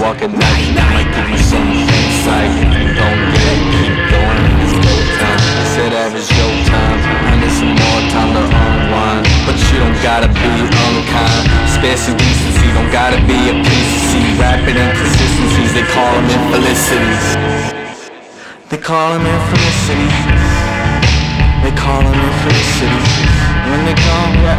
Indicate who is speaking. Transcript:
Speaker 1: fucking night. I might give you some insight. If you don't get it, keep going, it's go time. I said average Joe time. I need some more time to unwind, but you don't gotta be unkind. Space and decency don't gotta be a piece of sea. Rapid inconsistencies, they call them infelicities. They call them infelicities. They call them infelicities. When they come